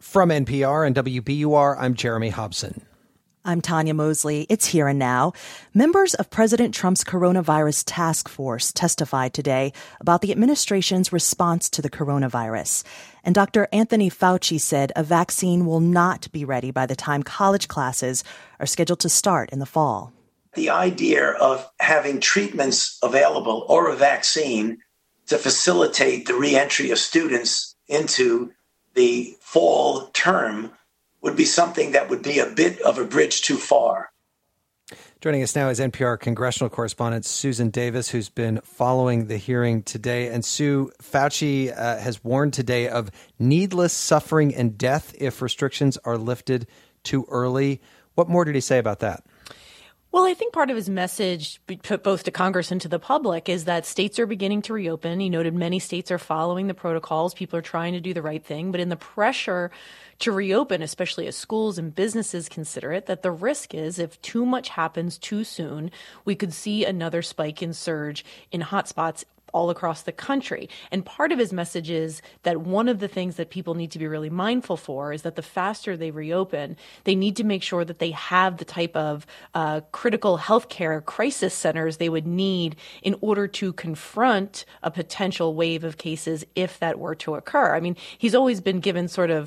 From NPR and WBUR, I'm Jeremy Hobson. I'm Tanya Mosley. It's Here and Now. Members of President Trump's coronavirus task force testified today about the administration's response to the coronavirus. And Dr. Anthony Fauci said a vaccine will not be ready by the time college classes are scheduled to start in the fall. The idea of having treatments available or a vaccine to facilitate the reentry of students into the fall term would be something that would be a bit of a bridge too far. Joining us now is NPR congressional correspondent Susan Davis, who's been following the hearing today. And Sue, Fauci has warned today of needless suffering and death if restrictions are lifted too early. What more did he say about that? Well, I think part of his message, both to Congress and to the public, is that states are beginning to reopen. He noted many states are following the protocols. People are trying to do the right thing. But in the pressure to reopen, especially as schools and businesses consider it, that the risk is if too much happens too soon, we could see another spike in surge in hotspots all across the country. And part of his message is that one of the things that people need to be really mindful for is that the faster they reopen, they need to make sure that they have the type of critical healthcare crisis centers they would need in order to confront a potential wave of cases if that were to occur. I mean, he's always been given sort of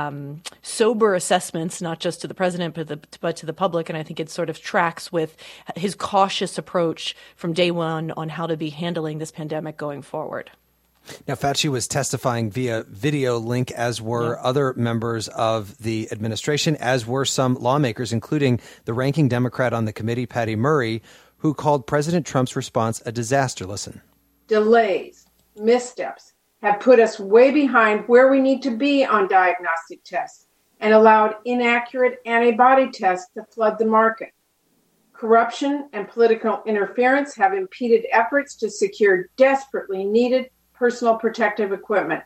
sober assessments, not just to the president, but to the public. And I think it sort of tracks with his cautious approach from day one on how to be handling this pandemic going forward. Now, Fauci was testifying via video link, as were other members of the administration, as were some lawmakers, including the ranking Democrat on the committee, Patty Murray, who called President Trump's response a disaster. Listen. Delays, missteps have put us way behind where we need to be on diagnostic tests and allowed inaccurate antibody tests to flood the market. Corruption and political interference have impeded efforts to secure desperately needed personal protective equipment.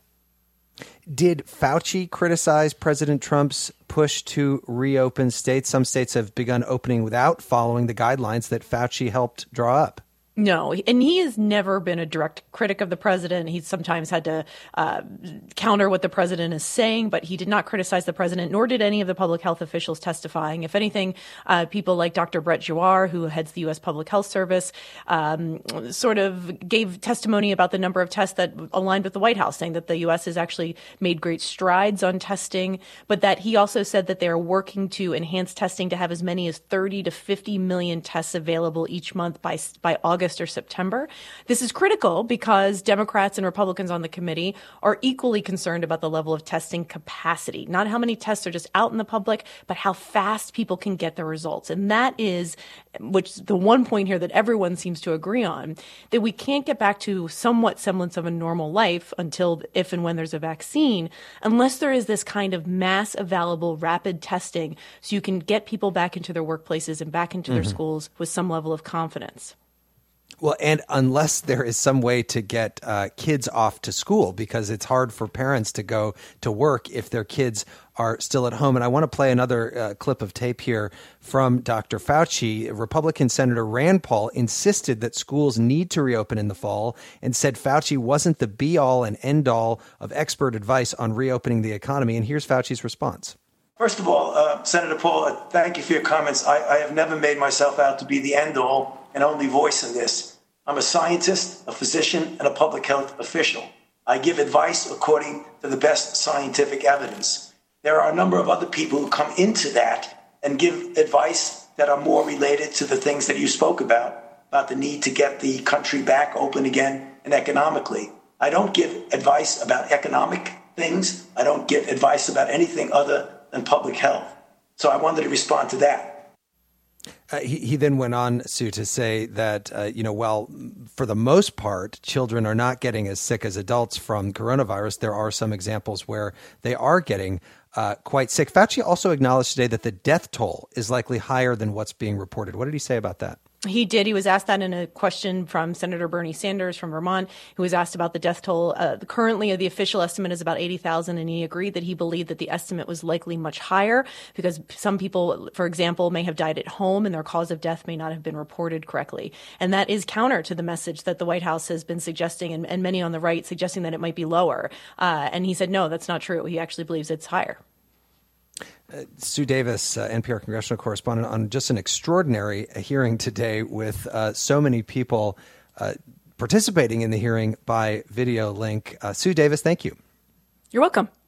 Did Fauci criticize President Trump's push to reopen states? Some states have begun opening without following the guidelines that Fauci helped draw up. No, and he has never been a direct critic of the president. He's sometimes had to counter what the president is saying, but he did not criticize the president, nor did any of the public health officials testifying. If anything, people like Dr. Brett Giroir, who heads the U.S. Public Health Service, sort of gave testimony about the number of tests that aligned with the White House, saying that the U.S. has actually made great strides on testing, but that he also said that they are working to enhance testing to have as many as 30 to 50 million tests available each month by August or September. This is critical because Democrats and Republicans on the committee are equally concerned about the level of testing capacity, not how many tests are just out in the public, but how fast people can get the results. And that is, which the one point here that everyone seems to agree on, that we can't get back to somewhat semblance of a normal life until if and when there's a vaccine, unless there is this kind of mass available rapid testing so you can get people back into their workplaces and back into their schools with some level of confidence. Well, and unless there is some way to get kids off to school, because it's hard for parents to go to work if their kids are still at home. And I want to play another clip of tape here from Dr. Fauci. Republican Senator Rand Paul insisted that schools need to reopen in the fall and said Fauci wasn't the be-all and end-all of expert advice on reopening the economy. And here's Fauci's response. First of all, Senator Paul, thank you for your comments. I have never made myself out to be the end-all and only voice in this. I'm a scientist, a physician, and a public health official. I give advice according to the best scientific evidence. There are a number of other people who come into that and give advice that are more related to the things that you spoke about the need to get the country back open again and economically. I don't give advice about economic things. I don't give advice about anything other than public health. So I wanted to respond to that. He then went on, Sue, to say that, while for the most part, children are not getting as sick as adults from coronavirus, there are some examples where they are getting quite sick. Fauci also acknowledged today that the death toll is likely higher than what's being reported. What did he say about that? He did. He was asked that in a question from Senator Bernie Sanders from Vermont, who was asked about the death toll. Currently, the official estimate is about 80,000, and he agreed that he believed that the estimate was likely much higher because some people, for example, may have died at home and their cause of death may not have been reported correctly. And that is counter to the message that the White House has been suggesting, and many on the right suggesting that it might be lower. And he said, no, that's not true. He actually believes it's higher. Sue Davis, NPR congressional correspondent, on just an extraordinary hearing today with so many people participating in the hearing by video link. Sue Davis, thank you. You're welcome.